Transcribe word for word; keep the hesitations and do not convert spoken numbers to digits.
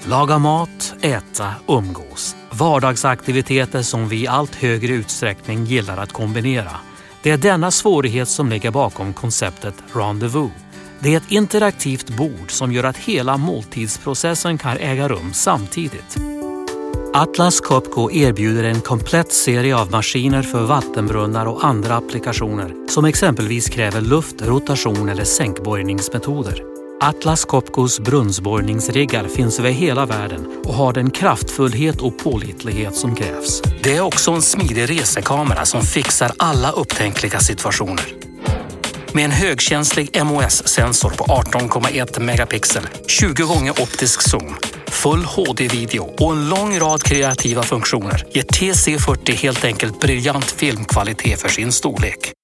Laga mat, äta, umgås. Vardagsaktiviteter som vi i allt högre utsträckning gillar att kombinera. Det är denna svårighet som ligger bakom konceptet Rendezvous. Det är ett interaktivt bord som gör att hela måltidsprocessen kan äga rum samtidigt. Atlas Copco erbjuder en komplett serie av maskiner för vattenbrunnar och andra applikationer som exempelvis kräver luft, rotation eller sänkborrningsmetoder. Atlas Copcos brunnsborrningsriggar finns över hela världen och har den kraftfullhet och pålitlighet som krävs. Det är också en smidig resekamera som fixar alla upptänkliga situationer. Med en högkänslig M O S-sensor på arton komma ett megapixel, tjugo gånger optisk zoom, full H D-video och en lång rad kreativa funktioner ger T C fyrtio helt enkelt briljant filmkvalitet för sin storlek.